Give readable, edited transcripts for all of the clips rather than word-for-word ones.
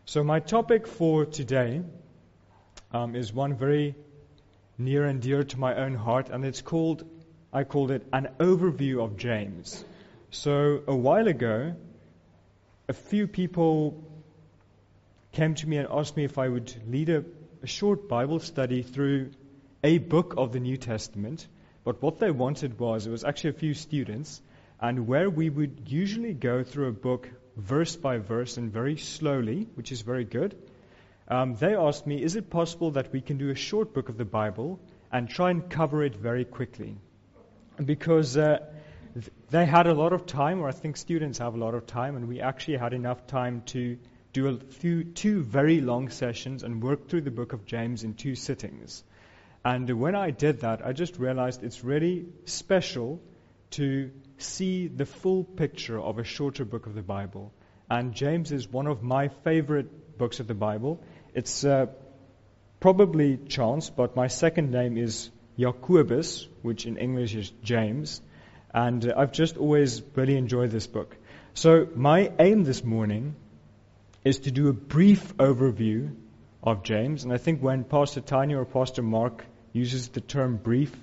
So my topic for today is one very near and dear to my own heart, and I called it an overview of James. So a while ago, a few people came to me and asked me if I would lead a short Bible study through a book of the New Testament. But what they wanted it was actually a few students, and where we would usually go through a book verse by verse and very slowly, which is very good. They asked me, is it possible that we can do a short book of the Bible and try and cover it very quickly? Because they had a lot of time, or I think students have a lot of time, and we actually had enough time to do two very long sessions and work through the book of James in 2 sittings. And when I did that, I just realized it's really special to see the full picture of a shorter book of the Bible. And James is one of my favorite books of the Bible. It's probably chance, but my second name is Jacobus, which in English is James. And I've just always really enjoyed this book. So my aim this morning is to do a brief overview of James. And I think when Pastor Tiny or Pastor Mark uses the term brief,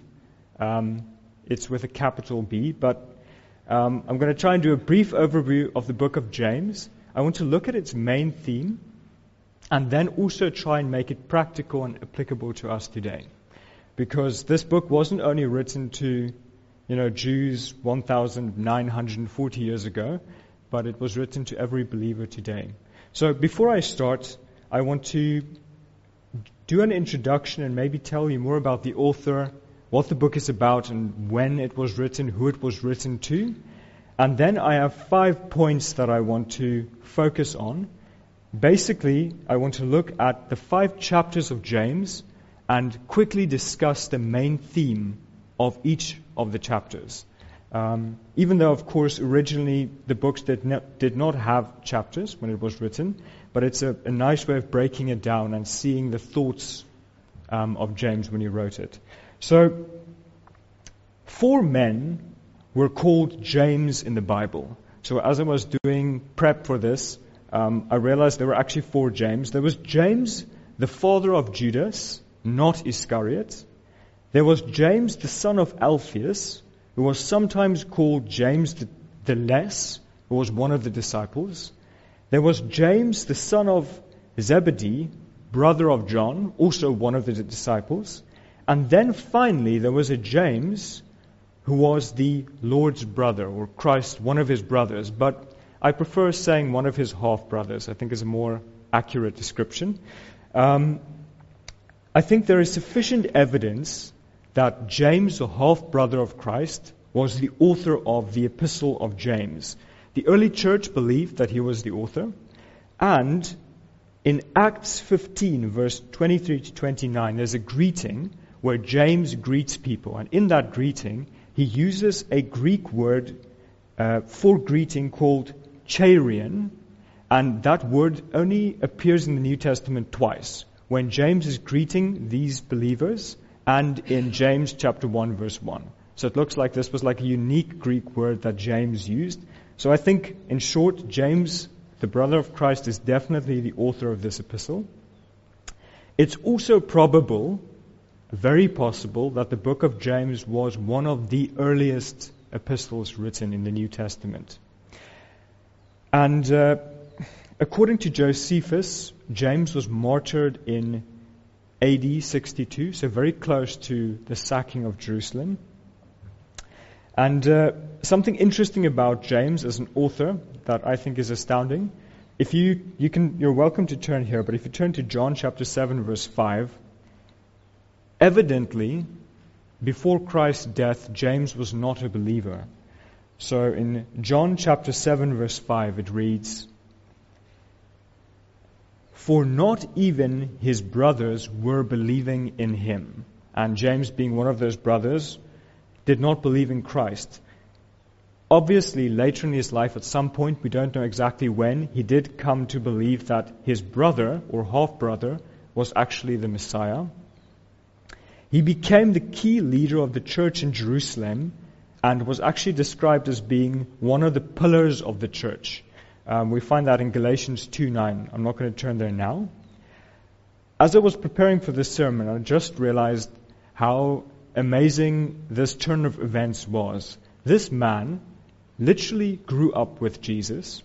it's with a capital B. But I'm going to try and do a brief overview of the book of James. I want to look at its main theme and then also try and make it practical and applicable to us today. Because this book wasn't only written to, Jews 1,940 years ago, but it was written to every believer today. So before I start, I want to do an introduction and maybe tell you more about the author, what the book is about, and when it was written, who it was written to. And then I have 5 points that I want to focus on. Basically, I want to look at the 5 chapters of James and quickly discuss the main theme of each of the chapters. Even though, of course, originally the books did not have chapters when it was written, but it's a nice way of breaking it down and seeing the thoughts of James when he wrote it. So, 4 men were called James in the Bible. So as I was doing prep for this, I realized there were actually 4 James. There was James, the father of Judas, not Iscariot. There was James, the son of Alphaeus, who was sometimes called James the Less, who was one of the disciples. There was James, the son of Zebedee, brother of John, also one of the disciples. And then finally there was a James who was the Lord's brother, or Christ, one of his brothers. But I prefer saying one of his half-brothers. I think is a more accurate description. I think there is sufficient evidence that James, the half-brother of Christ, was the author of the Epistle of James. The early church believed that he was the author. And in Acts 15, verse 23 to 29, there's a greeting where James greets people. And in that greeting, he uses a Greek word for greeting called chairein. And that word only appears in the New Testament twice, when James is greeting these believers and in James chapter 1, verse 1. So it looks like this was like a unique Greek word that James used. So I think, in short, James, the brother of Christ, is definitely the author of this epistle. It's also probable, very possible, that the book of James was one of the earliest epistles written in the New Testament. And according to Josephus, James was martyred in AD 62, so very close to the sacking of Jerusalem. And something interesting about James as an author that I think is astounding. If you're welcome to turn here, but if you turn to John chapter 7, verse 5, evidently, before Christ's death, James was not a believer. So in John chapter 7, verse 5, it reads, "For not even his brothers were believing in him." And James, being one of those brothers, did not believe in Christ. Obviously, later in his life, at some point, we don't know exactly when, he did come to believe that his brother, or half-brother, was actually the Messiah. He became the key leader of the church in Jerusalem and was actually described as being one of the pillars of the church. We find that in Galatians 2:9. I'm not going to turn there now. As I was preparing for this sermon, I just realized how amazing this turn of events was. This man literally grew up with Jesus.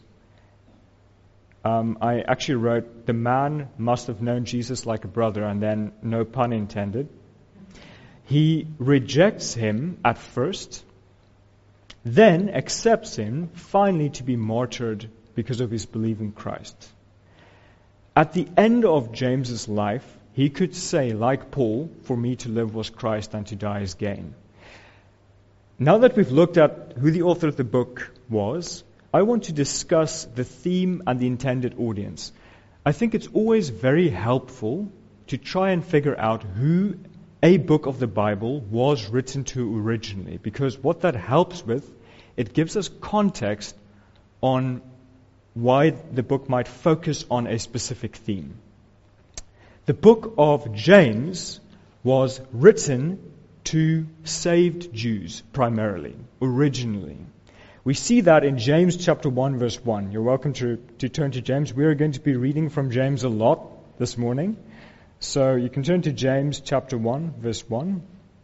I actually wrote, the man must have known Jesus like a brother, and then no pun intended. He rejects him at first, then accepts him finally to be martyred because of his belief in Christ. At the end of James's life, he could say, like Paul, for me to live was Christ and to die is gain. Now that we've looked at who the author of the book was, I want to discuss the theme and the intended audience. I think it's always very helpful to try and figure out who a book of the Bible was written to originally, because what that helps with, it gives us context on why the book might focus on a specific theme. The book of James was written to saved Jews primarily, originally. We see that in James chapter 1 verse 1. You're welcome to turn to James. We are going to be reading from James a lot this morning. So you can turn to James chapter 1 verse 1.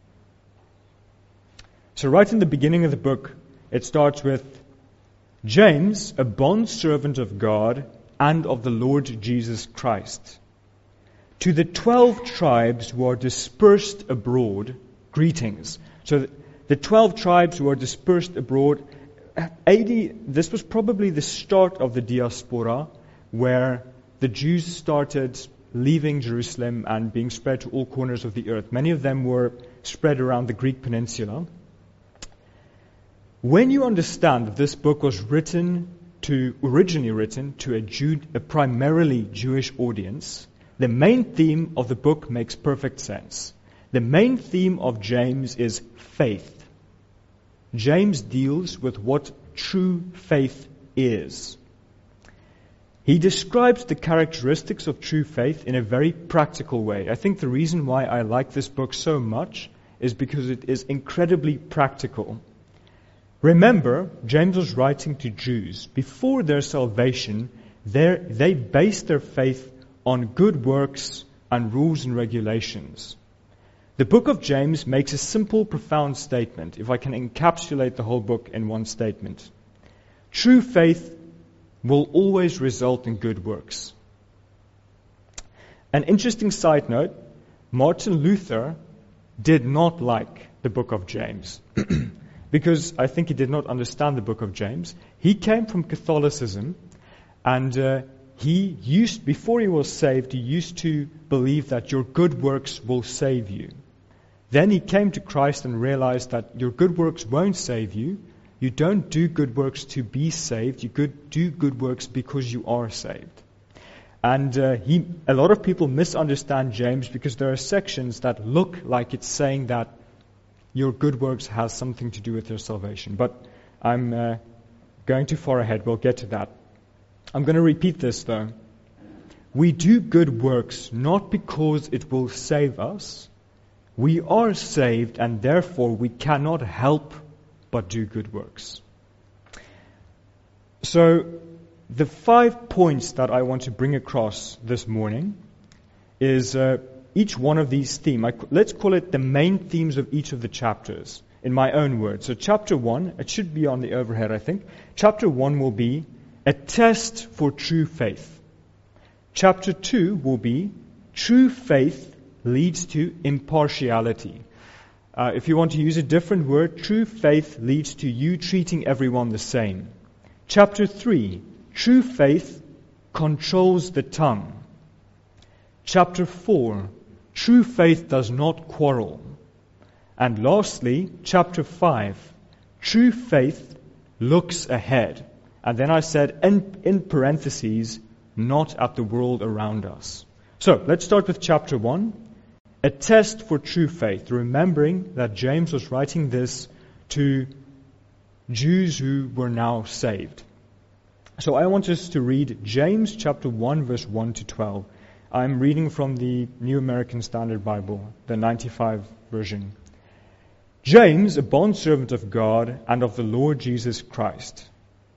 So right in the beginning of the book, it starts with, James, a bondservant of God and of the Lord Jesus Christ. To the 12 tribes who are dispersed abroad, greetings. So the 12 tribes who are dispersed abroad, this was probably the start of the diaspora, where the Jews started leaving Jerusalem and being spread to all corners of the earth. Many of them were spread around the Greek peninsula. When you understand that this book was originally written to a primarily Jewish audience, the main theme of the book makes perfect sense. The main theme of James is faith. James deals with what true faith is. He describes the characteristics of true faith in a very practical way. I think the reason why I like this book so much is because it is incredibly practical. Remember, James was writing to Jews. Before their salvation, they based their faith on good works and rules and regulations. The book of James makes a simple, profound statement, if I can encapsulate the whole book in one statement. True faith will always result in good works. An interesting side note, Martin Luther did not like the book of James because I think he did not understand the book of James. He came from Catholicism, and before he was saved, he used to believe that your good works will save you. Then he came to Christ and realized that your good works won't save you. You don't do good works to be saved. You do good works because you are saved. And a lot of people misunderstand James because there are sections that look like it's saying that your good works has something to do with your salvation. But I'm going too far ahead. We'll get to that. I'm going to repeat this though. We do good works not because it will save us. We are saved, and therefore we cannot help but do good works. So, the 5 points that I want to bring across this morning is each one of these themes. Let's call it the main themes of each of the chapters, in my own words. So chapter 1, it should be on the overhead, I think. Chapter 1 will be a test for true faith. Chapter 2 will be true faith leads to impartiality. If you want to use a different word, true faith leads to you treating everyone the same. Chapter 3, true faith controls the tongue. Chapter 4, true faith does not quarrel. And lastly, chapter 5, true faith looks ahead. And then I said, in parentheses, not at the world around us. So, let's start with chapter 1. A test for true faith, remembering that James was writing this to Jews who were now saved. So I want us to read James chapter 1 verse 1 to 12. I'm reading from the New American Standard Bible, the 95 version. James, a bondservant of God and of the Lord Jesus Christ,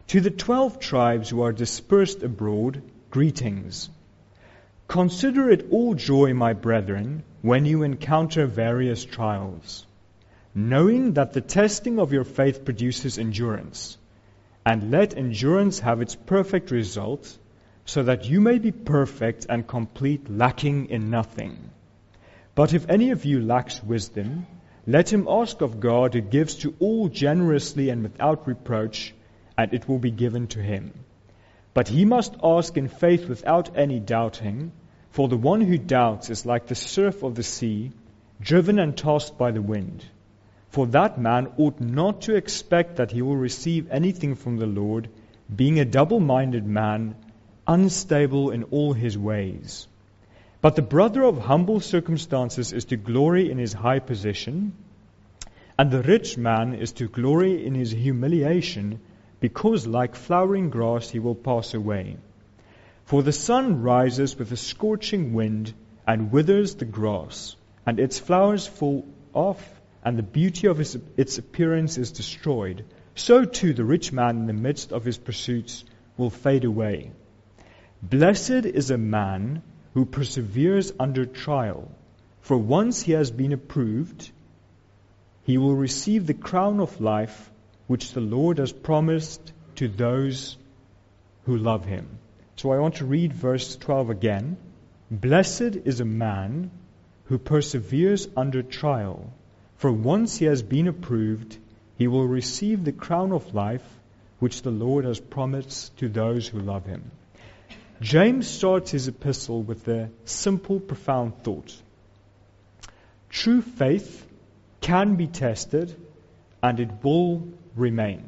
To the 12 tribes who are dispersed abroad, greetings. Consider it all joy, my brethren, when you encounter various trials, knowing that the testing of your faith produces endurance. And let endurance have its perfect result, so that you may be perfect and complete, lacking in nothing. But if any of you lacks wisdom, let him ask of God, who gives to all generously and without reproach, and it will be given to him. But he must ask in faith without any doubting, for the one who doubts is like the surf of the sea, driven and tossed by the wind. For that man ought not to expect that he will receive anything from the Lord, being a double-minded man, unstable in all his ways. But the brother of humble circumstances is to glory in his high position, and the rich man is to glory in his humiliation, because like flowering grass he will pass away. For the sun rises with a scorching wind and withers the grass, and its flowers fall off, and the beauty of its appearance is destroyed. So too the rich man in the midst of his pursuits will fade away. Blessed is a man who perseveres under trial, for once he has been approved, he will receive the crown of life which the Lord has promised to those who love him. So I want to read verse 12 again. Blessed is a man who perseveres under trial, for once he has been approved, he will receive the crown of life which the Lord has promised to those who love him. James starts his epistle with a simple, profound thought. True faith can be tested, and it will remain.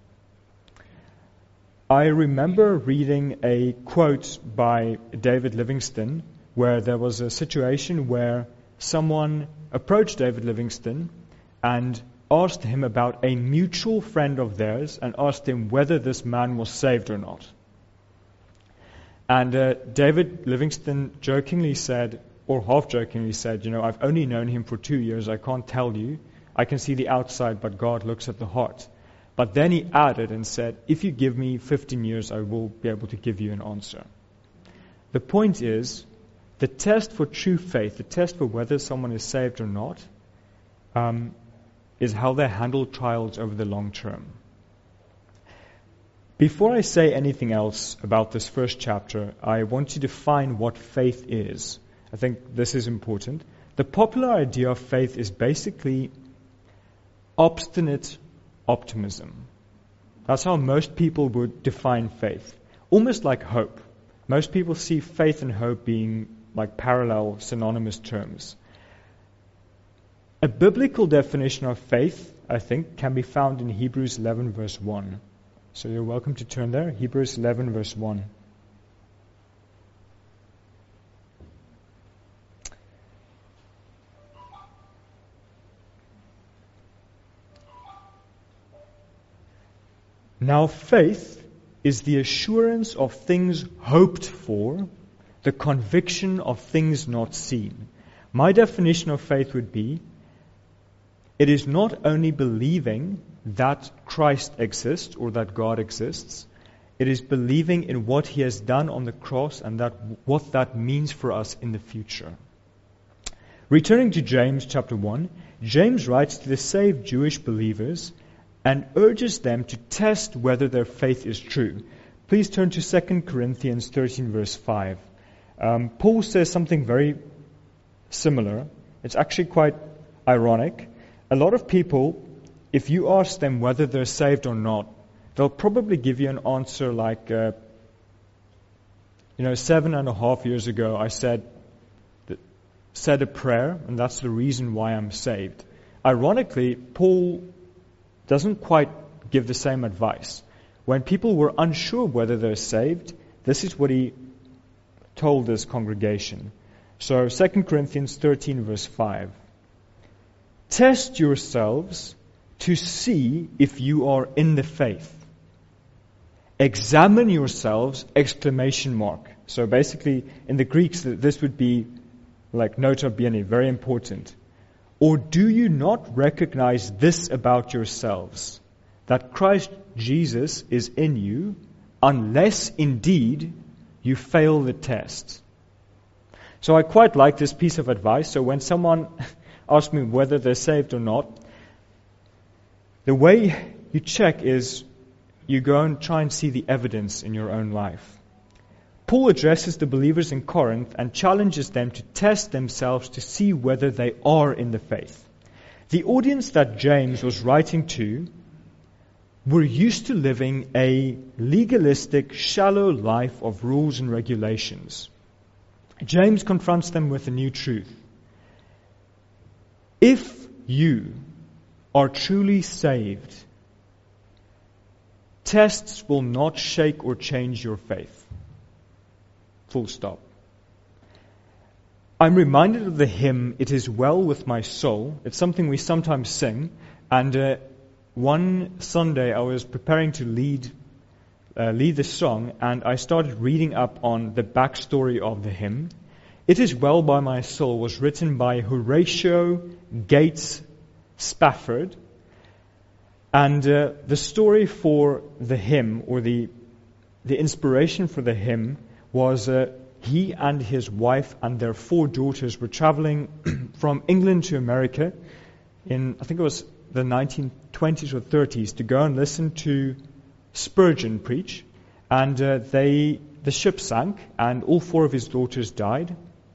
I remember reading a quote by David Livingstone where there was a situation where someone approached David Livingstone and asked him about a mutual friend of theirs and asked him whether this man was saved or not. And David Livingstone jokingly said, or half-jokingly said, I've only known him for 2 years, I can't tell you. I can see the outside, but God looks at the heart. But then he added and said, if you give me 15 years, I will be able to give you an answer. The point is, the test for true faith, the test for whether someone is saved or not, is how they handle trials over the long term. Before I say anything else about this first chapter, I want to define what faith is. I think this is important. The popular idea of faith is basically obstinate optimism. That's how most people would define faith. Almost like hope. Most people see faith and hope being like parallel, synonymous terms. A biblical definition of faith, I think, can be found in Hebrews 11 verse 1. So you're welcome to turn there. Hebrews 11 verse 1. Now faith is the assurance of things hoped for, the conviction of things not seen. My definition of faith would be, it is not only believing that Christ exists or that God exists, it is believing in what He has done on the cross and that what that means for us in the future. Returning to James chapter 1, James writes to the saved Jewish believers and urges them to test whether their faith is true. Please turn to 2 Corinthians 13 verse 5. Paul says something very similar. It's actually quite ironic. A lot of people, if you ask them whether they're saved or not, they'll probably give you an answer like, 7.5 years ago I said a prayer, and that's the reason why I'm saved. Ironically, Paul doesn't quite give the same advice. When people were unsure whether they're saved, this is what he told this congregation. So 2 Corinthians 13 verse 5. Test yourselves to see if you are in the faith. Examine yourselves, ! So basically, in the Greeks, this would be like nota bene, very important. Or do you not recognize this about yourselves, that Christ Jesus is in you, unless indeed you fail the test. So I quite like this piece of advice. So when someone asks me whether they're saved or not, the way you check is you go and try and see the evidence in your own life. Paul addresses the believers in Corinth and challenges them to test themselves to see whether they are in the faith. The audience that James was writing to were used to living a legalistic, shallow life of rules and regulations. James confronts them with a new truth. If you are truly saved, tests will not shake or change your faith. Full stop. I'm reminded of the hymn, "It is well with my soul." It's something we sometimes sing. And one Sunday I was preparing to lead this song, and I started reading up on the backstory of the hymn. "It is well by my soul" was written by Horatio Gates Spafford. And the story for the hymn, or the inspiration for the hymn, was he and his wife and their 4 daughters were traveling from England to America in, I think it was the 1920s or 30s, to go and listen to Spurgeon preach. And the ship sank, and all 4 of his daughters died.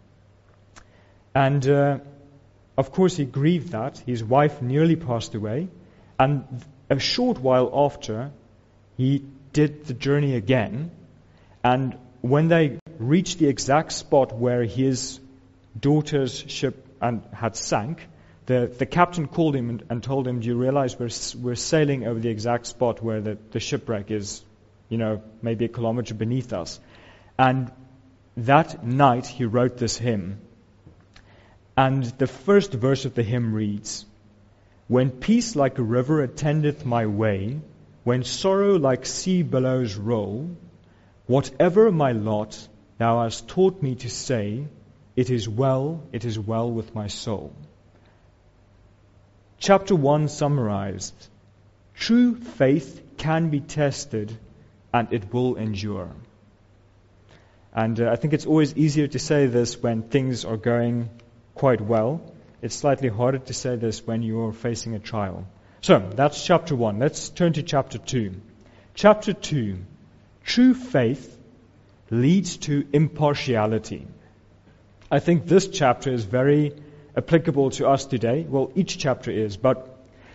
And of course he grieved that. His wife nearly passed away. And a short while after, he did the journey again. And when they reached the exact spot where his daughter's ship had sank, the captain called him and told him, "Do you realize we're sailing over the exact spot where the shipwreck is, maybe a kilometer beneath us?" And that night he wrote this hymn. And the first verse of the hymn reads, "When peace like a river attendeth my way, when sorrow like sea billows roll, whatever my lot, thou hast taught me to say, it is well with my soul." Chapter 1 summarized, true faith can be tested and it will endure. And I think it's always easier to say this when things are going quite well. It's slightly harder to say this when you're facing a trial. So, that's chapter 1. Let's turn to chapter 2. Chapter 2. True faith leads to impartiality. I think this chapter is very applicable to us today. Well, each chapter is, but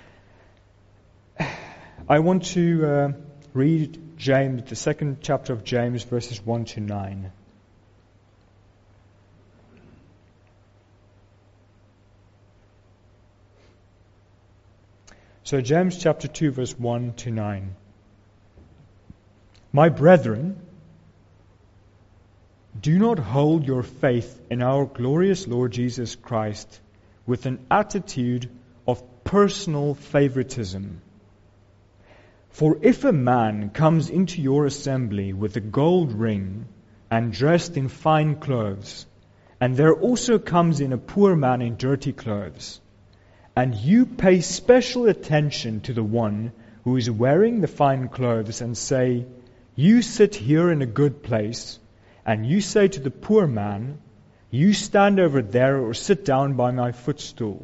I want to read James, the second chapter of James, verses 1 to 9. So James chapter 2, verse 1 to 9. My brethren, do not hold your faith in our glorious Lord Jesus Christ with an attitude of personal favoritism. For if a man comes into your assembly with a gold ring and dressed in fine clothes, and there also comes in a poor man in dirty clothes, and you pay special attention to the one who is wearing the fine clothes and say, "You sit here in a good place," and you say to the poor man, "You stand over there or sit down by my footstool,"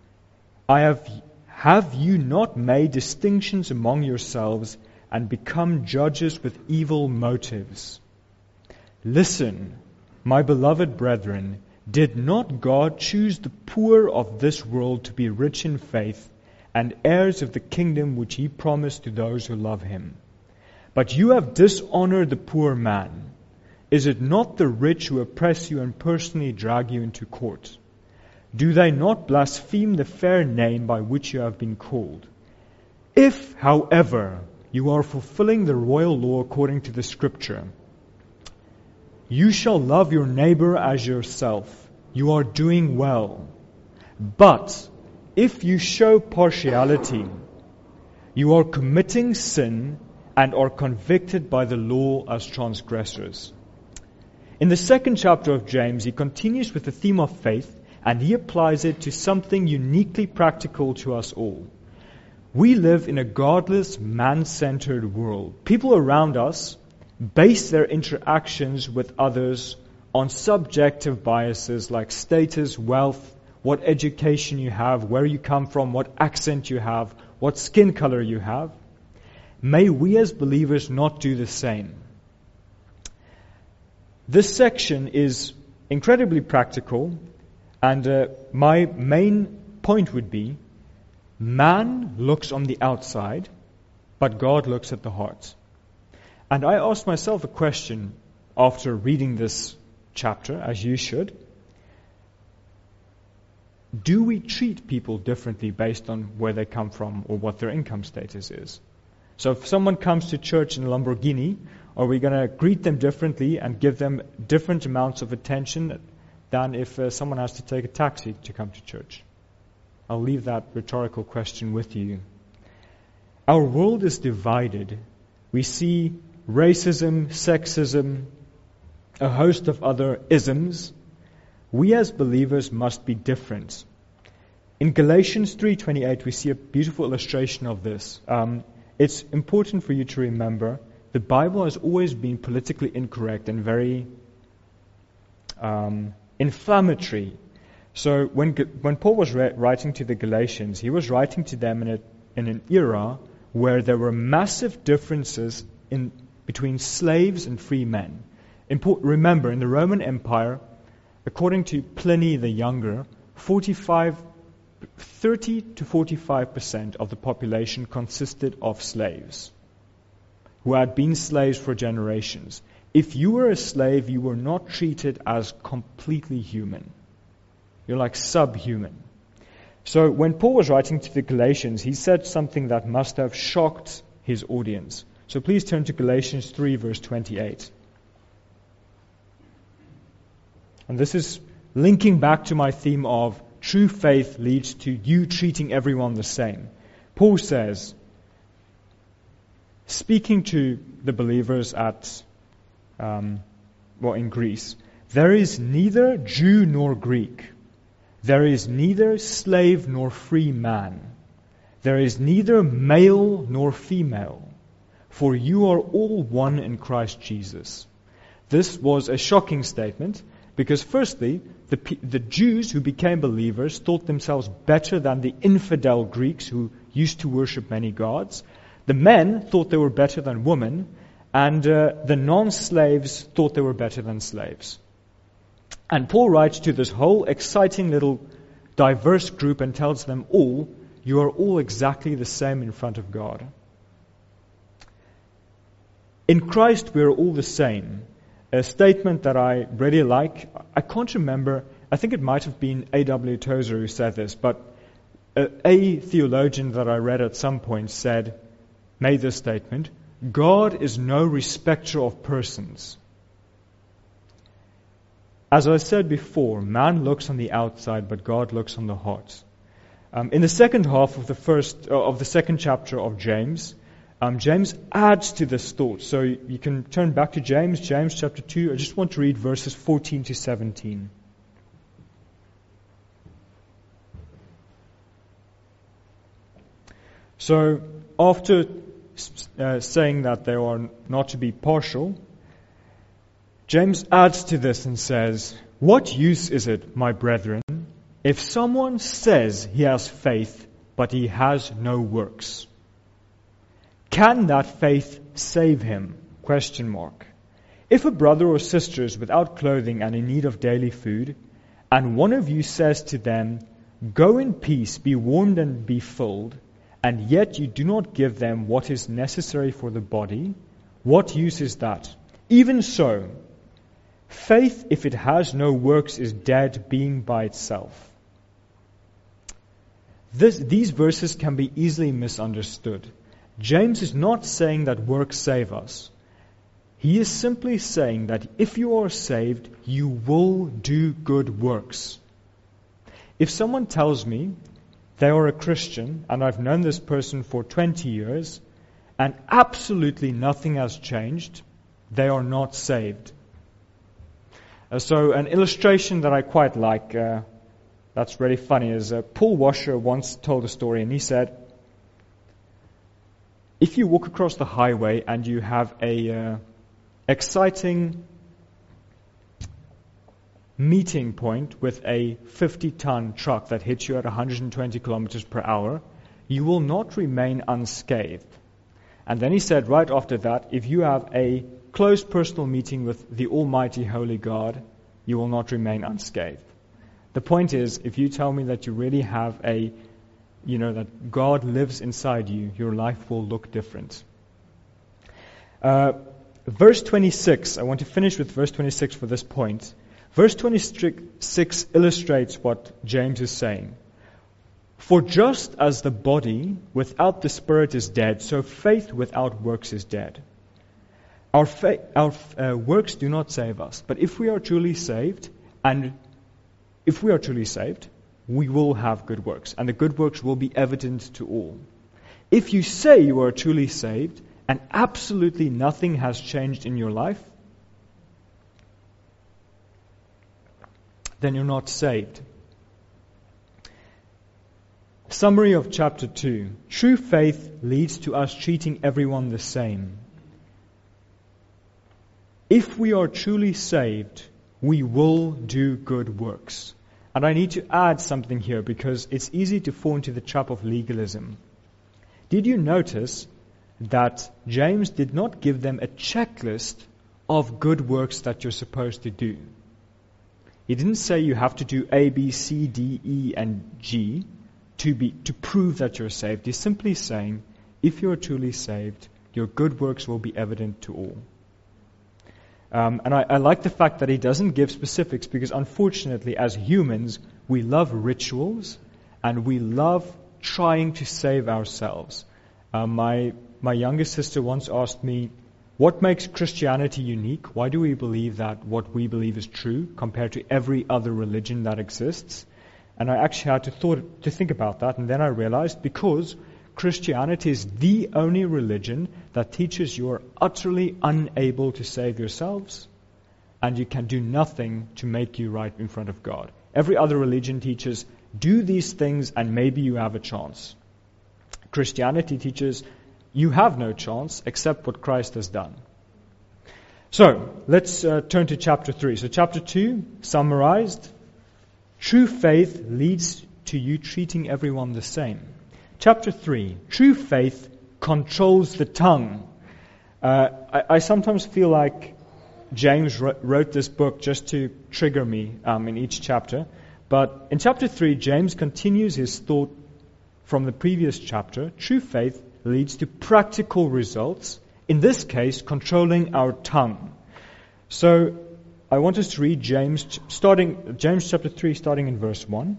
have you not made distinctions among yourselves and become judges with evil motives? Listen, my beloved brethren, did not God choose the poor of this world to be rich in faith and heirs of the kingdom which he promised to those who love him? But you have dishonored the poor man. Is it not the rich who oppress you and personally drag you into court? Do they not blaspheme the fair name by which you have been called? If, however, you are fulfilling the royal law according to the Scripture, you shall love your neighbor as yourself, you are doing well. But if you show partiality, you are committing sin and are convicted by the law as transgressors. In the second chapter of James, he continues with the theme of faith, and he applies it to something uniquely practical to us all. We live in a godless, man-centered world. People around us base their interactions with others on subjective biases like status, wealth, what education you have, where you come from, what accent you have, what skin color you have. May we as believers not do the same. This section is incredibly practical, and my main point would be, man looks on the outside, but God looks at the heart. And I asked myself a question after reading this chapter, as you should. Do we treat people differently based on where they come from or what their income status is? So if someone comes to church in a Lamborghini, are we going to greet them differently and give them different amounts of attention than if someone has to take a taxi to come to church? I'll leave that rhetorical question with you. Our world is divided. We see racism, sexism, a host of other isms. We as believers must be different. In Galatians 3:28, we see a beautiful illustration of this. It's important for you to remember the Bible has always been politically incorrect and very inflammatory. So when Paul was writing to the Galatians, he was writing to them in an era where there were massive differences between slaves and free men. Remember, in the Roman Empire, according to Pliny the Younger, 30 to 45% of the population consisted of slaves who had been slaves for generations. If you were a slave, you were not treated as completely human. You're like subhuman. So when Paul was writing to the Galatians, he said something that must have shocked his audience. So please turn to Galatians 3, verse 28. And this is linking back to my theme of true faith leads to you treating everyone the same. Paul says, speaking to the believers in Greece, there is neither Jew nor Greek. There is neither slave nor free man. There is neither male nor female. For you are all one in Christ Jesus. This was a shocking statement because firstly, the Jews who became believers thought themselves better than the infidel Greeks who used to worship many gods. The men thought they were better than women, and the non-slaves thought they were better than slaves. And Paul writes to this whole exciting little diverse group and tells them all, you are all exactly the same in front of God. In Christ we are all the same. A statement that I really like, I can't remember, I think it might have been A.W. Tozer who said this, but a theologian that I read at some point made this statement, God is no respecter of persons. As I said before, man looks on the outside, but God looks on the heart. In the second half of the second chapter of James, James adds to this thought. So you can turn back to James chapter 2. I just want to read verses 14 to 17. So after saying that they are not to be partial, James adds to this and says, what use is it, my brethren, if someone says he has faith, but he has no works? Can that faith save him? ? If a brother or sister is without clothing and in need of daily food, and one of you says to them, go in peace, be warmed and be filled, and yet you do not give them what is necessary for the body, what use is that? Even so, faith, if it has no works, is dead, being by itself. These verses can be easily misunderstood. James is not saying that works save us. He is simply saying that if you are saved, you will do good works. If someone tells me they are a Christian, and I've known this person for 20 years, and absolutely nothing has changed, they are not saved. So an illustration that I quite like, that's really funny, is Paul Washer once told a story, and he said, if you walk across the highway and you have a exciting meeting point with a 50-ton truck that hits you at 120 kilometers per hour, you will not remain unscathed. And then he said right after that, if you have a close personal meeting with the Almighty Holy God, you will not remain unscathed. The point is, if you tell me that you really have that God lives inside you, your life will look different. Verse 26, I want to finish with verse 26 for this point. Verse 26 illustrates what James is saying. For just as the body without the spirit is dead, so faith without works is dead. Our works do not save us, but if we are truly saved, we will have good works, and the good works will be evident to all. If you say you are truly saved, and absolutely nothing has changed in your life, then you're not saved. Summary of chapter 2. True faith leads to us treating everyone the same. If we are truly saved, we will do good works. And I need to add something here because it's easy to fall into the trap of legalism. Did you notice that James did not give them a checklist of good works that you're supposed to do? He didn't say you have to do A, B, C, D, E, and G to prove that you're saved. He's simply saying, if you're truly saved, your good works will be evident to all. And I like the fact that he doesn't give specifics because unfortunately as humans we love rituals and we love trying to save ourselves. My youngest sister once asked me, what makes Christianity unique? Why do we believe that what we believe is true compared to every other religion that exists? And I actually had to think about that, and then I realized because Christianity is the only religion that teaches you are utterly unable to save yourselves and you can do nothing to make you right in front of God. Every other religion teaches, do these things and maybe you have a chance. Christianity teaches, you have no chance except what Christ has done. So, let's turn to chapter 3. So chapter 2, summarized, true faith leads to you treating everyone the same. Chapter 3, true faith controls the tongue. I sometimes feel like James wrote this book just to trigger me in each chapter. But in chapter 3, James continues his thought from the previous chapter. True faith leads to practical results, in this case, controlling our tongue. So I want us to read James chapter 3, starting in verse 1.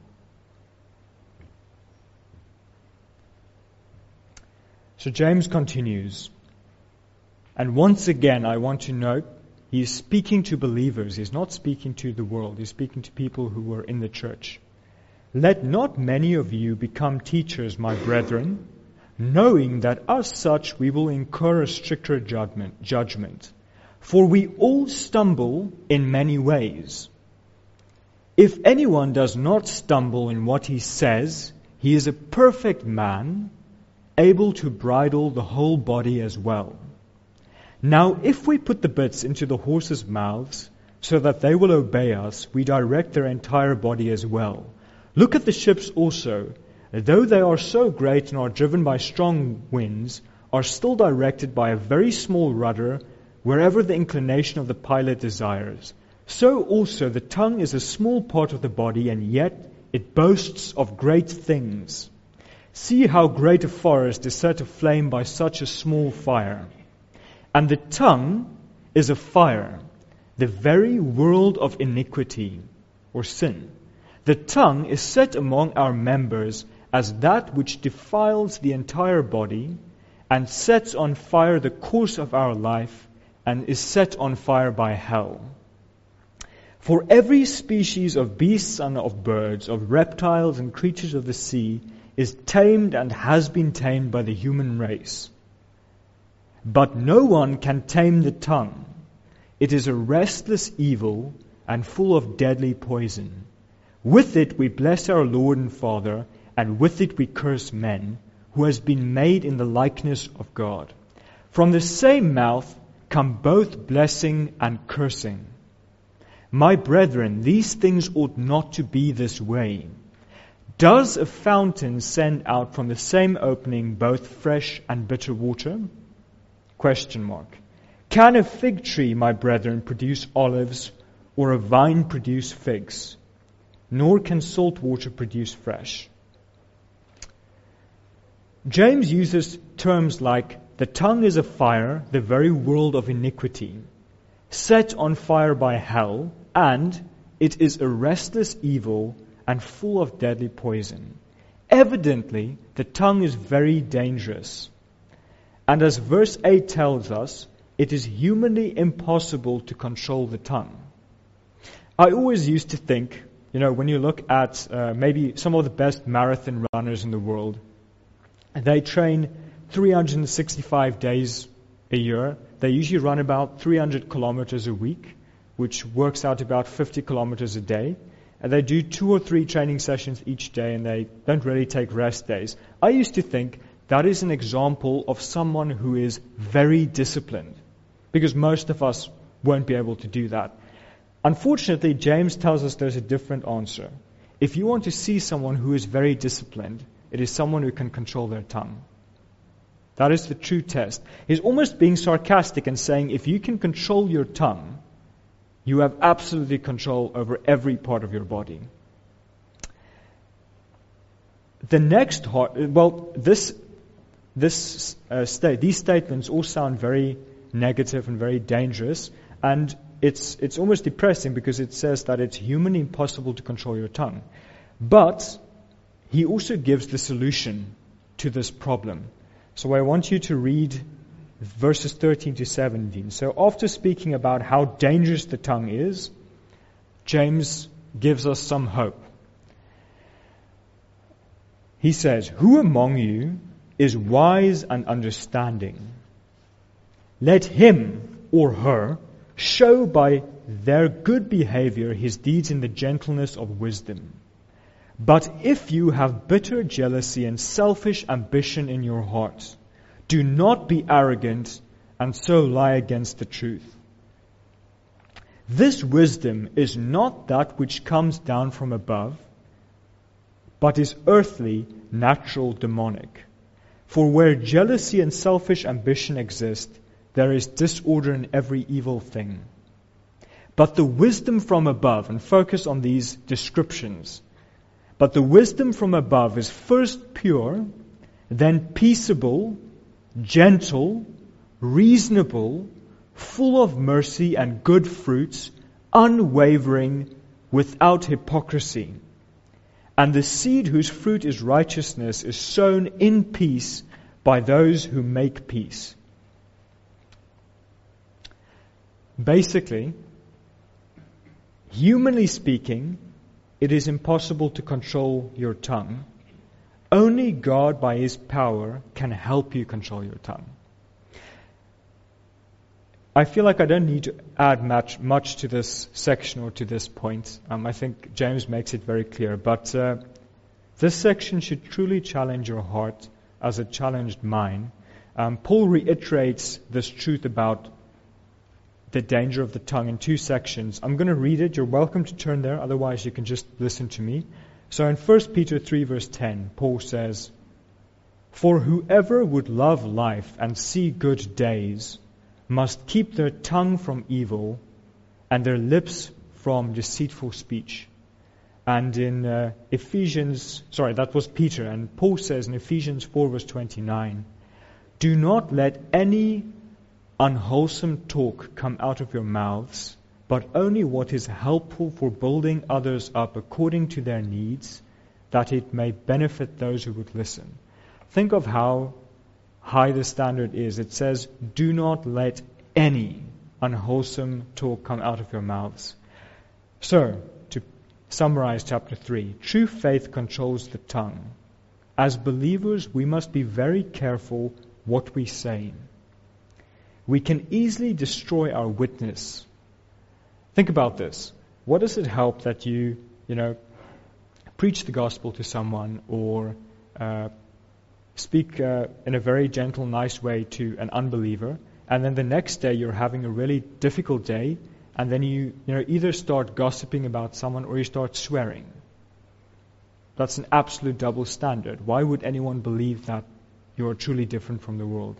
So James continues, and once again I want to note, he is speaking to believers. He's not speaking to the world. He's speaking to people who were in the church. Let not many of you become teachers, my brethren, knowing that as such we will incur a stricter judgment. For we all stumble in many ways. If anyone does not stumble in what he says, he is a perfect man, able to bridle the whole body as well. Now, if we put the bits into the horses' mouths so that they will obey us, we direct their entire body as well. Look at the ships also. Though they are so great and are driven by strong winds, are still directed by a very small rudder wherever the inclination of the pilot desires. So also the tongue is a small part of the body, and yet it boasts of great things. See how great a forest is set aflame by such a small fire. And the tongue is a fire, the very world of iniquity, or sin. The tongue is set among our members as that which defiles the entire body, and sets on fire the course of our life, and is set on fire by hell. For every species of beasts and of birds, of reptiles and creatures of the sea, is tamed and has been tamed by the human race. But no one can tame the tongue. It is a restless evil and full of deadly poison. With it we bless our Lord and Father, and with it we curse men who has been made in the likeness of God. From the same mouth come both blessing and cursing. My brethren, these things ought not to be this way. Does a fountain send out from the same opening both fresh and bitter water? Question mark. Can a fig tree, my brethren, produce olives, or a vine produce figs? Nor can salt water produce fresh. James uses terms like, the tongue is a fire, the very world of iniquity, set on fire by hell, and it is a restless evil and full of deadly poison. Evidently, the tongue is very dangerous. And as verse 8 tells us, it is humanly impossible to control the tongue. I always used to think, when you look at maybe some of the best marathon runners in the world, they train 365 days a year. They usually run about 300 kilometers a week, which works out about 50 kilometers a day. And they do 2 or 3 training sessions each day, and they don't really take rest days. I used to think that is an example of someone who is very disciplined, because most of us won't be able to do that. Unfortunately, James tells us there's a different answer. If you want to see someone who is very disciplined, it is someone who can control their tongue. That is the true test. He's almost being sarcastic and saying, if you can control your tongue, you have absolutely control over every part of your body. The next these statements all sound very negative and very dangerous, and it's almost depressing because it says that it's humanly impossible to control your tongue. But he also gives the solution to this problem. So I want you to read verses 13 to 17. So after speaking about how dangerous the tongue is, James gives us some hope. He says, who among you is wise and understanding? Let him or her show by their good behavior his deeds in the gentleness of wisdom. But if you have bitter jealousy and selfish ambition in your hearts, do not be arrogant and so lie against the truth. This wisdom is not that which comes down from above, but is earthly, natural, demonic. For where jealousy and selfish ambition exist, there is disorder in every evil thing. But the wisdom from above, and focus on these descriptions, but the wisdom from above is first pure, then peaceable, gentle, reasonable, full of mercy and good fruits, unwavering, without hypocrisy. And the seed whose fruit is righteousness is sown in peace by those who make peace. Basically, humanly speaking, it is impossible to control your tongue. Only God, by His power, can help you control your tongue. I feel like I don't need to add much to this section or to this point. I think James makes it very clear. But this section should truly challenge your heart as it challenged mine. Paul reiterates this truth about the danger of the tongue in 2 sections. I'm going to read it. You're welcome to turn there. Otherwise, you can just listen to me. So in 1 Peter 3 verse 10, Paul says, for whoever would love life and see good days must keep their tongue from evil and their lips from deceitful speech. And in that was Peter. And Paul says in Ephesians 4 verse 29, do not let any unwholesome talk come out of your mouths, but only what is helpful for building others up according to their needs, that it may benefit those who would listen. Think of how high the standard is. It says, do not let any unwholesome talk come out of your mouths. So, to summarize chapter 3, true faith controls the tongue. As believers, we must be very careful what we say. We can easily destroy our witness. Think about this. What does it help that you preach the gospel to someone or speak in a very gentle, nice way to an unbeliever, and then the next day you're having a really difficult day, and then you either start gossiping about someone or you start swearing. That's an absolute double standard. Why would anyone believe that you are truly different from the world?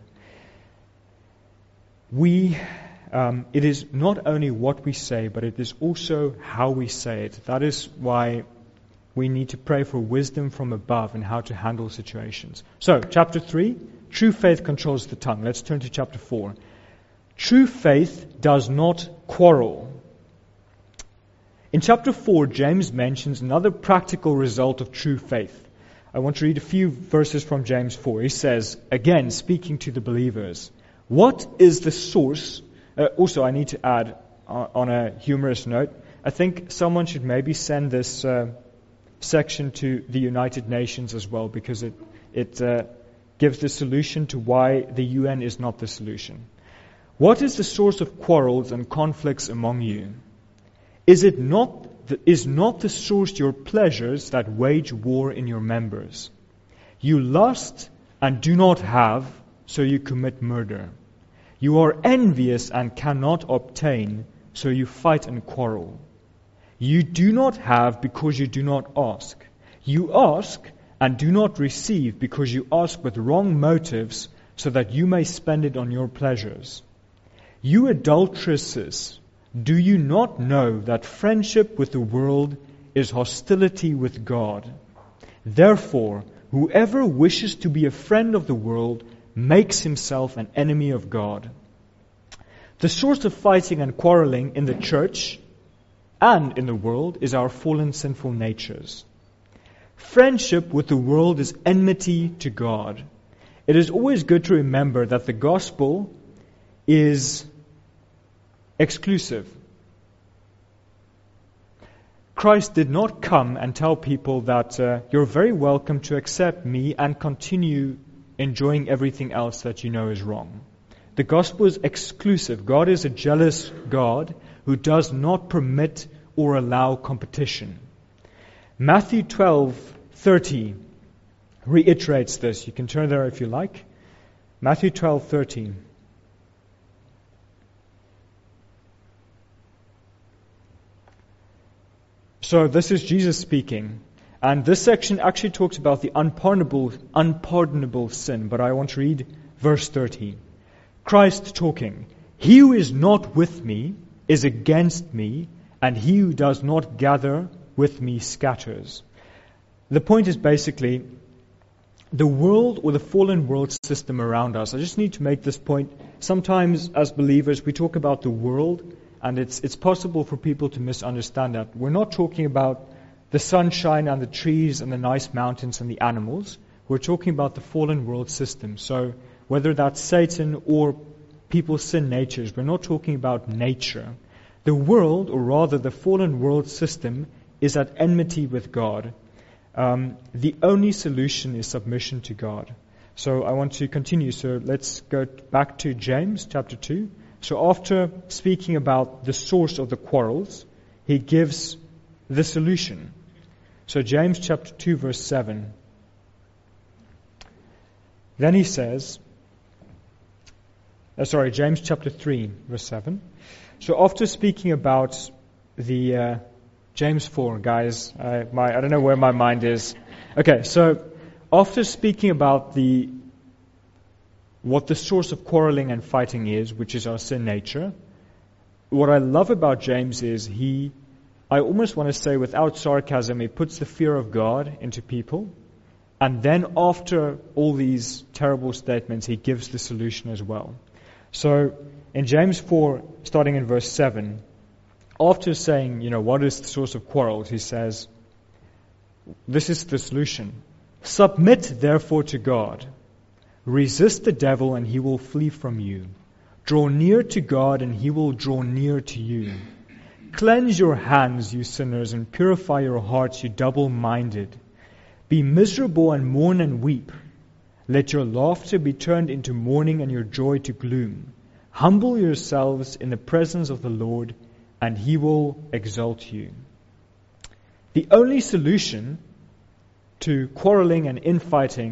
It is not only what we say, but it is also how we say it. That is why we need to pray for wisdom from above and how to handle situations. So, chapter 3, true faith controls the tongue. Let's turn to chapter 4. True faith does not quarrel. In chapter 4, James mentions another practical result of true faith. I want to read a few verses from James 4. He says, again, speaking to the believers, what is the source? Also, I need to add, on a humorous note, I think someone should maybe send this section to the United Nations as well, because it gives the solution to why the UN is not the solution. What is the source of quarrels and conflicts among you? Is not the source your pleasures that wage war in your members? You lust and do not have, so you commit murder. You are envious and cannot obtain, so you fight and quarrel. You do not have because you do not ask. You ask and do not receive because you ask with wrong motives, so that you may spend it on your pleasures. You adulteresses, do you not know that friendship with the world is hostility with God? Therefore, whoever wishes to be a friend of the world makes himself an enemy of God. The source of fighting and quarreling in the church and in the world is our fallen sinful natures. Friendship with the world is enmity to God. It is always good to remember that the gospel is exclusive. Christ did not come and tell people that you're very welcome to accept me and continue enjoying everything else that you know is wrong. The gospel is exclusive. God is a jealous God who does not permit or allow competition. Matthew 12:30 reiterates this. You can turn there if you like. Matthew 12:30. So this is Jesus speaking. And this section actually talks about the unpardonable sin. But I want to read verse 30. Christ talking. He who is not with me is against me, and he who does not gather with me scatters. The point is basically the world or the fallen world system around us. I just need to make this point. Sometimes as believers we talk about the world, and it's possible for people to misunderstand that. We're not talking about the sunshine and the trees and the nice mountains and the animals. We're talking about the fallen world system. So whether that's Satan or people's sin natures, we're not talking about nature. The world, or rather the fallen world system, is at enmity with God. The only solution is submission to God. So I want to continue. So let's go back to James chapter 2. So after speaking about the source of the quarrels, he gives the solution. So James chapter 2 verse 7. Then he says, James chapter 3 verse 7. So after speaking about the James 4, guys, I don't know where my mind is. Okay, so after speaking about what the source of quarreling and fighting is, which is our sin nature, what I love about James is I almost want to say without sarcasm, he puts the fear of God into people, and then after all these terrible statements, he gives the solution as well. So in James 4, starting in verse 7, after saying, what is the source of quarrels, he says, this is the solution. Submit therefore to God. Resist the devil and he will flee from you. Draw near to God and he will draw near to you. Cleanse your hands, you sinners, and purify your hearts, you double-minded. Be miserable and mourn and weep. Let your laughter be turned into mourning and your joy to gloom. Humble yourselves in the presence of the Lord, and he will exalt you. The only solution to quarreling and infighting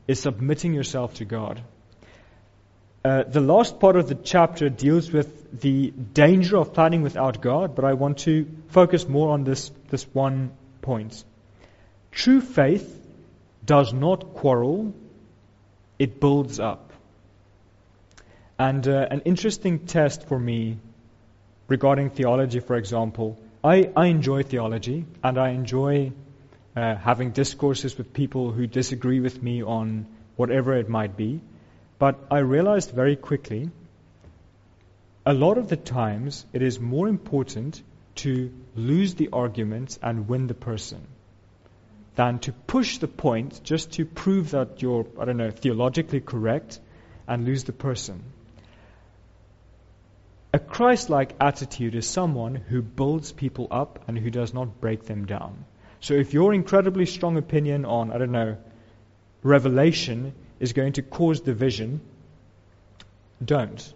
is submitting yourself to God. The last part of the chapter deals with the danger of planning without God, but I want to focus more on this one point. True faith does not quarrel, it builds up. And an interesting test for me regarding theology, for example, I enjoy theology, and I enjoy having discourses with people who disagree with me on whatever it might be. But I realized very quickly, a lot of the times it is more important to lose the argument and win the person than to push the point just to prove that you're, theologically correct and lose the person. A Christ-like attitude is someone who builds people up and who does not break them down. So if your incredibly strong opinion on, Revelation is going to cause division, don't.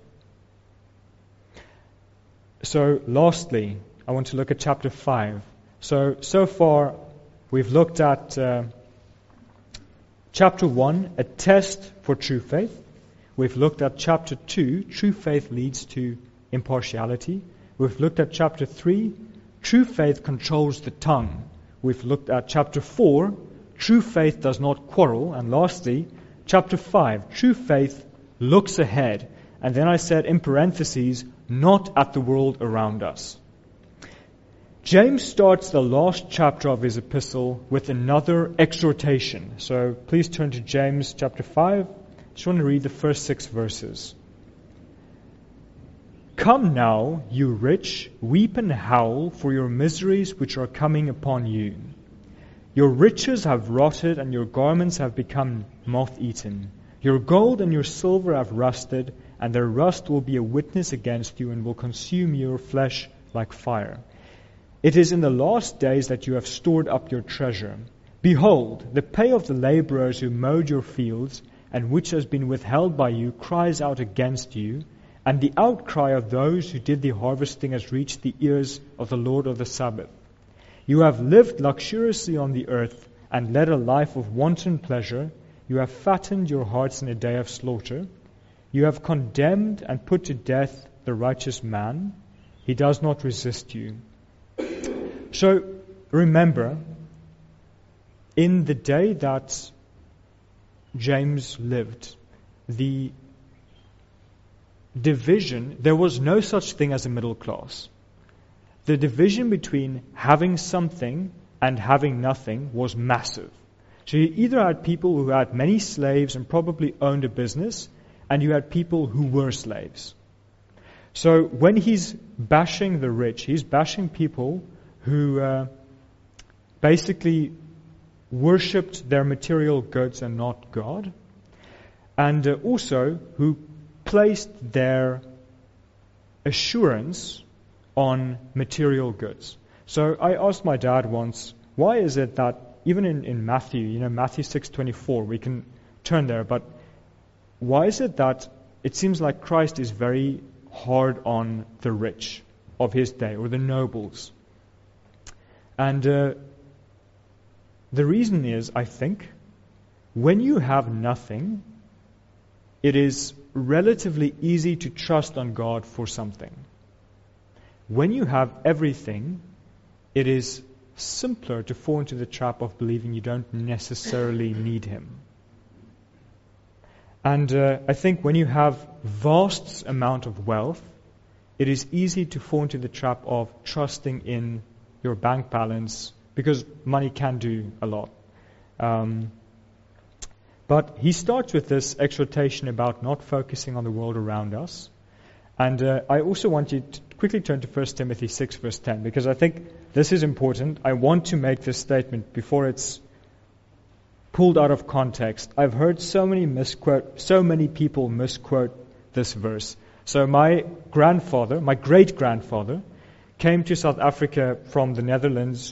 So lastly, I want to look at chapter 5. So far, we've looked at chapter 1, a test for true faith. We've looked at chapter 2, true faith leads to impartiality. We've looked at chapter 3, true faith controls the tongue. We've looked at chapter 4, true faith does not quarrel. And lastly, chapter 5, true faith looks ahead. And then I said in parentheses, not at the world around us. James starts the last chapter of his epistle with another exhortation. So please turn to James chapter 5. I just want to read the first 6 verses. Come now, you rich, weep and howl for your miseries which are coming upon you. Your riches have rotted, and your garments have become moth-eaten. Your gold and your silver have rusted, and their rust will be a witness against you and will consume your flesh like fire. It is in the last days that you have stored up your treasure. Behold, the pay of the laborers who mowed your fields, and which has been withheld by you, cries out against you, and the outcry of those who did the harvesting has reached the ears of the Lord of the Sabbath. You have lived luxuriously on the earth and led a life of wanton pleasure. You have fattened your hearts in a day of slaughter. You have condemned and put to death the righteous man. He does not resist you. So remember, in the day that James lived, the division, there was no such thing as a middle class. The division between having something and having nothing was massive. So you either had people who had many slaves and probably owned a business, and you had people who were slaves. So when he's bashing the rich, he's bashing people who basically worshipped their material goods and not God, and also who placed their assurance on material goods. So I asked my dad once, why is it that even in Matthew, Matthew 6:24, we can turn there, but why is it that it seems like Christ is very hard on the rich of his day, or the nobles? And the reason is, I think, when you have nothing, it is relatively easy to trust on God for something. When you have everything, it is simpler to fall into the trap of believing you don't necessarily need Him. And I think when you have vast amount of wealth, it is easy to fall into the trap of trusting in your bank balance, because money can do a lot. But he starts with this exhortation about not focusing on the world around us. And I also want you to quickly turn to 1 Timothy 6, verse 10, because I think this is important. I want to make this statement before it's pulled out of context. I've heard so many people misquote this verse. So my great-grandfather, came to South Africa from the Netherlands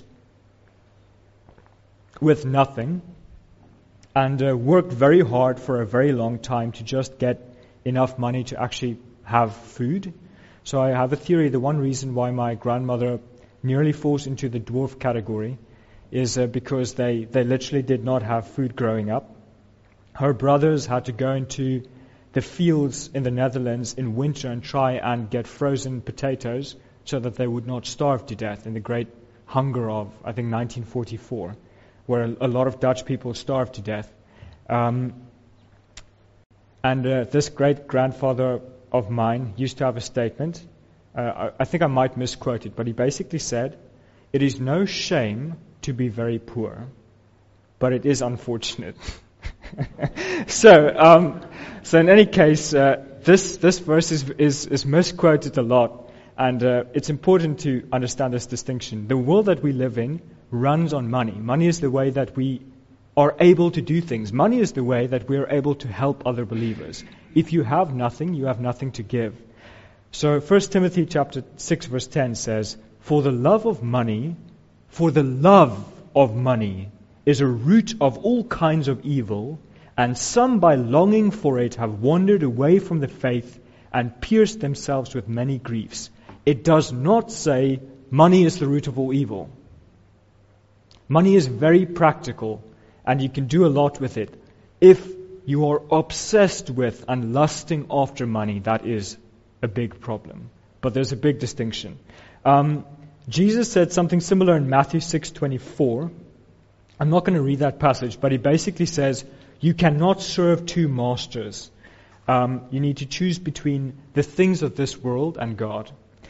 with nothing, and worked very hard for a very long time to just get enough money to actually have food. So I have a theory, the one reason why my grandmother nearly falls into the dwarf category is because they literally did not have food growing up. Her brothers had to go into the fields in the Netherlands in winter and try and get frozen potatoes so that they would not starve to death in the great hunger of, I think, 1944, where a lot of Dutch people starved to death. This great-grandfather of mine used to have a statement. I think I might misquote it, but he basically said, "It is no shame to be very poor, but it is unfortunate." So in any case, this verse is misquoted a lot, and it's important to understand this distinction. The world that we live in runs on money. Money is the way that we are able to do things. Money is the way that we are able to help other believers. If you have nothing, you have nothing to give. So 1 Timothy chapter 6 verse 10 says, For the love of money is a root of all kinds of evil, and some by longing for it have wandered away from the faith and pierced themselves with many griefs. It does not say money is the root of all evil. Money is very practical, and you can do a lot with it. If you are obsessed with and lusting after money, that is a big problem. But there's a big distinction. Jesus said something similar in Matthew 6:24. I'm not going to read that passage, but he basically says, you cannot serve two masters. You need to choose between the things of this world and God.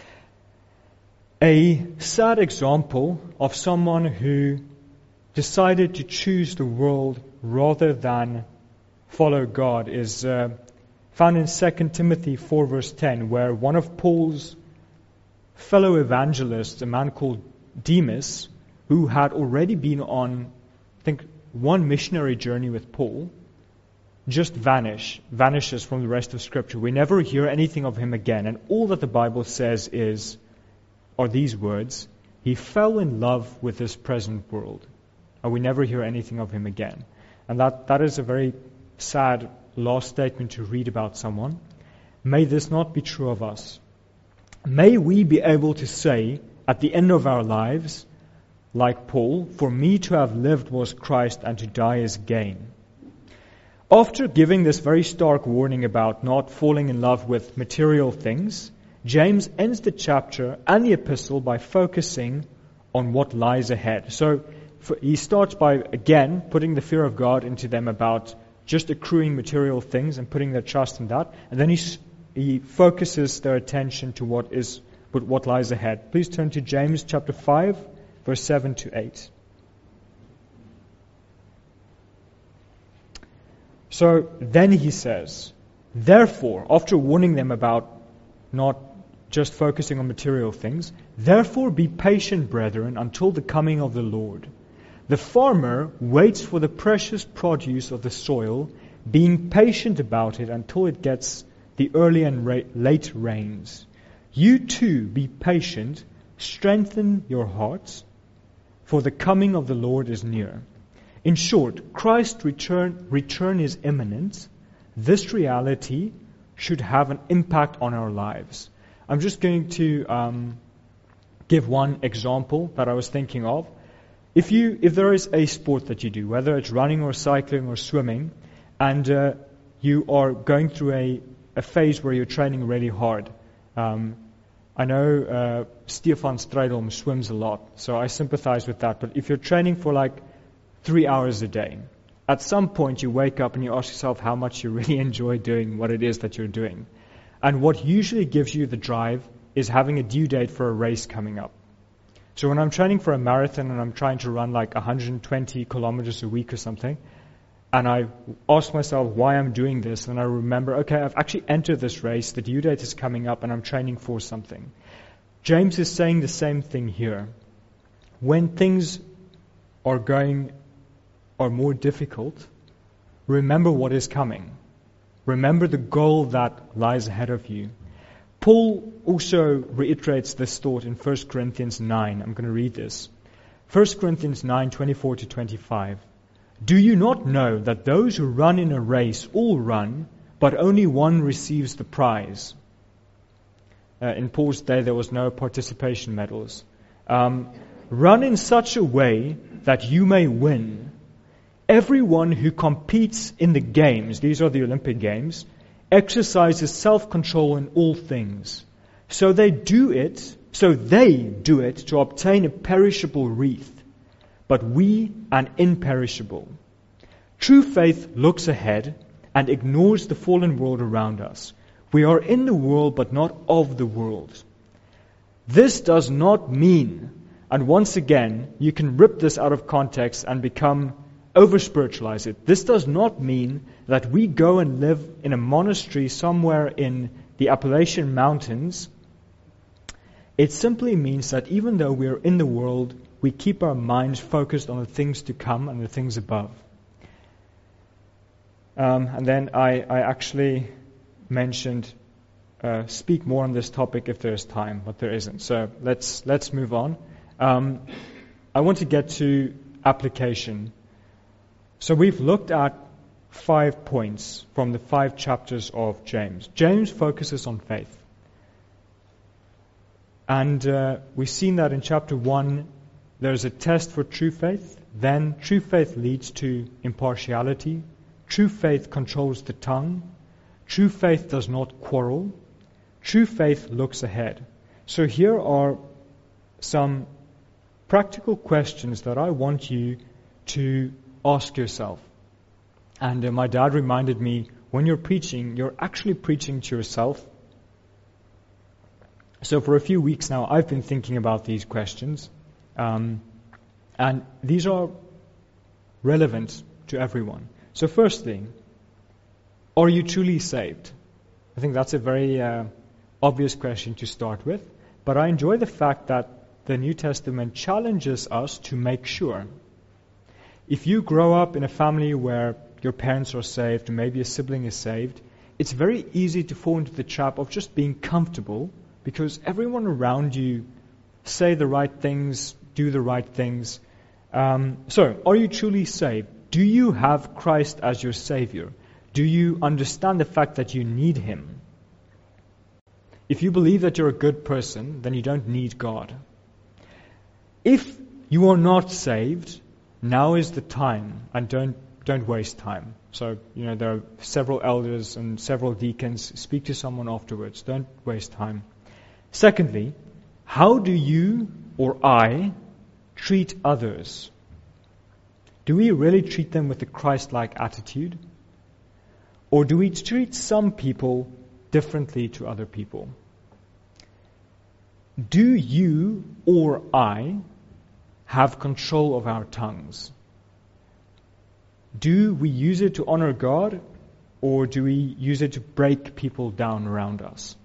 A sad example of someone who decided to choose the world rather than follow God is found in 2 Timothy 4 verse 10, where one of Paul's fellow evangelists, a man called Demas, who had already been on, I think, one missionary journey with Paul, just vanishes from the rest of Scripture. We never hear anything of him again, and all that the Bible says are these words, he fell in love with this present world. And we never hear anything of him again. And that is a very sad last statement to read about someone. May this not be true of us. May we be able to say at the end of our lives, like Paul, for me to have lived was Christ and to die is gain. After giving this very stark warning about not falling in love with material things, James ends the chapter and the epistle by focusing on what lies ahead. So he starts by, again, putting the fear of God into them about just accruing material things and putting their trust in that. And then he focuses their attention to what lies ahead. Please turn to James chapter 5, verse 7 to 8. So then he says, therefore, after warning them about not just focusing on material things, therefore be patient, brethren, until the coming of the Lord. The farmer waits for the precious produce of the soil, being patient about it until it gets the early and late rains. You too be patient, strengthen your hearts, for the coming of the Lord is near. In short, Christ's return is imminent. This reality should have an impact on our lives. I'm just going to give one example that I was thinking of. If there is a sport that you do, whether it's running or cycling or swimming, and you are going through a phase where you're training really hard. I know Stefan Strijdom swims a lot, so I sympathize with that. But if you're training for like 3 hours a day, at some point you wake up and you ask yourself how much you really enjoy doing what it is that you're doing. And what usually gives you the drive is having a due date for a race coming up. So when I'm training for a marathon and I'm trying to run like 120 kilometers a week or something, and I ask myself why I'm doing this, and I remember, okay, I've actually entered this race, the due date is coming up, and I'm training for something. James is saying the same thing here. When things are more difficult, remember what is coming. Remember the goal that lies ahead of you. Paul also reiterates this thought in 1 Corinthians 9. I'm going to read this. 1 Corinthians 9, 24 to 25. Do you not know that those who run in a race all run, but only one receives the prize? In Paul's day, there was no participation medals. Run in such a way that you may win. Everyone who competes in the games, these are the Olympic Games, exercises self-control in all things. So they do it to obtain a perishable wreath, but we an imperishable. True faith looks ahead and ignores the fallen world around us. We are in the world, but not of the world. This does not mean, and once again, you can rip this out of context and over-spiritualize it. This does not mean that we go and live in a monastery somewhere in the Appalachian Mountains. It simply means that even though we are in the world, we keep our minds focused on the things to come and the things above. And then I actually mentioned speak more on this topic if there's time, but there isn't. So let's move on. I want to get to application. So we've looked at 5 points from the 5 chapters of James. James focuses on faith. And we've seen that in chapter 1, there's a test for true faith. Then true faith leads to impartiality. True faith controls the tongue. True faith does not quarrel. True faith looks ahead. So here are some practical questions that I want you to ask yourself. And my dad reminded me, when you're preaching, you're actually preaching to yourself. So for a few weeks now, I've been thinking about these questions. And these are relevant to everyone. So firstly, are you truly saved? I think that's a very obvious question to start with. But I enjoy the fact that the New Testament challenges us to make sure. If you grow up in a family where your parents are saved, or maybe a sibling is saved, it's very easy to fall into the trap of just being comfortable because everyone around you say the right things, do the right things. So, are you truly saved? Do you have Christ as your Savior? Do you understand the fact that you need Him? If you believe that you're a good person, then you don't need God. If you are not saved, now is the time, and don't waste time. So, there are several elders and several deacons. Speak to someone afterwards. Don't waste time. Secondly, how do you or I treat others? Do we really treat them with a Christ-like attitude? Or do we treat some people differently to other people? Do you or I have control of our tongues? Do we use it to honor God, or do we use it to break people down around us?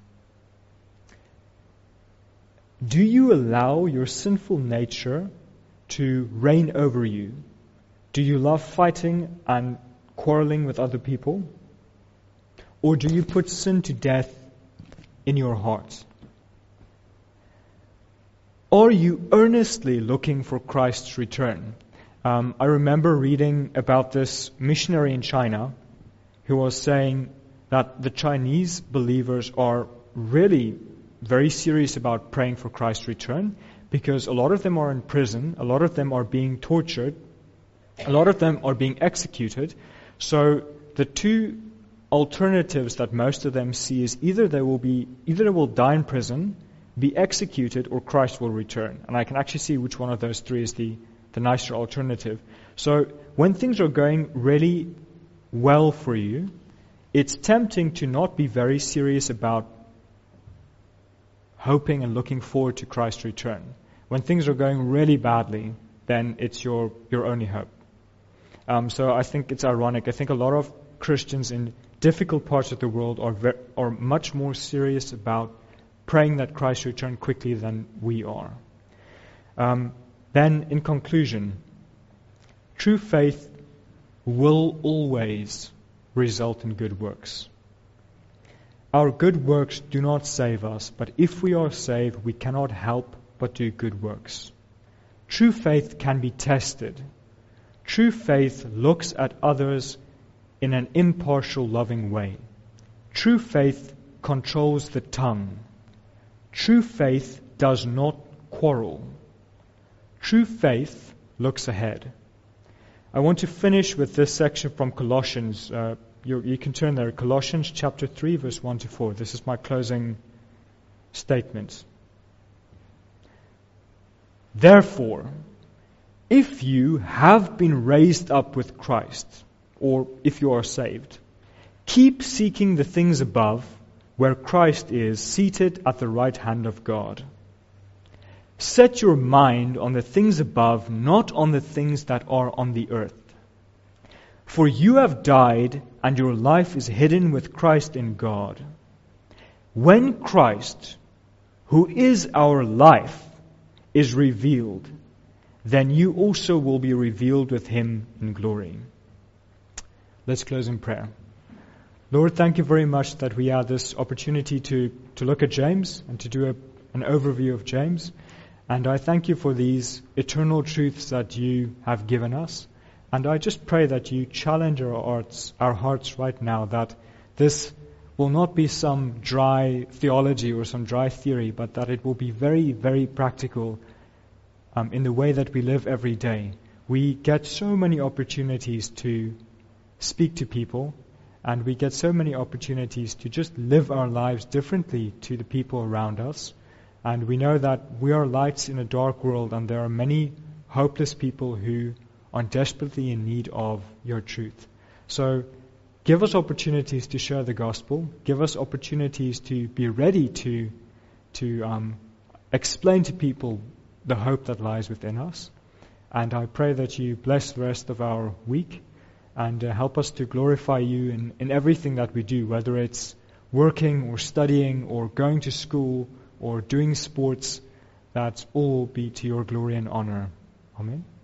Do you allow your sinful nature to reign over you? Do you love fighting and quarreling with other people? Or do you put sin to death in your heart? Are you earnestly looking for Christ's return? I remember reading about this missionary in China who was saying that the Chinese believers are really very serious about praying for Christ's return because a lot of them are in prison, a lot of them are being tortured, a lot of them are being executed. So the two alternatives that most of them see is either they will die in prison, be executed, or Christ will return. And I can actually see which one of those three is the nicer alternative. So when things are going really well for you, it's tempting to not be very serious about hoping and looking forward to Christ's return. When things are going really badly, then it's your only hope. So I think it's ironic. I think a lot of Christians in difficult parts of the world are much more serious about praying that Christ return quickly than we are. Then, in conclusion, true faith will always result in good works. Our good works do not save us, but if we are saved, we cannot help but do good works. True faith can be tested. True faith looks at others in an impartial, loving way. True faith controls the tongue. True faith does not quarrel. True faith looks ahead. I want to finish with this section from Colossians. You can turn there, Colossians chapter 3, verse 1 to 4. This is my closing statement. Therefore, if you have been raised up with Christ, or if you are saved, keep seeking the things above, where Christ is seated at the right hand of God. Set your mind on the things above, not on the things that are on the earth. For you have died, and your life is hidden with Christ in God. When Christ, who is our life, is revealed, then you also will be revealed with Him in glory. Let's close in prayer. Lord, thank you very much that we had this opportunity to look at James and to do an overview of James. And I thank you for these eternal truths that you have given us. And I just pray that you challenge our hearts right now, that this will not be some dry theology or some dry theory, but that it will be very, very practical in the way that we live every day. We get so many opportunities to speak to people, and we get so many opportunities to just live our lives differently to the people around us. And we know that we are lights in a dark world, and there are many hopeless people who are desperately in need of your truth. So give us opportunities to share the gospel. Give us opportunities to be ready to explain to people the hope that lies within us. And I pray that you bless the rest of our week and help us to glorify you in everything that we do, whether it's working or studying or going to school or doing sports. That all be to your glory and honor. Amen.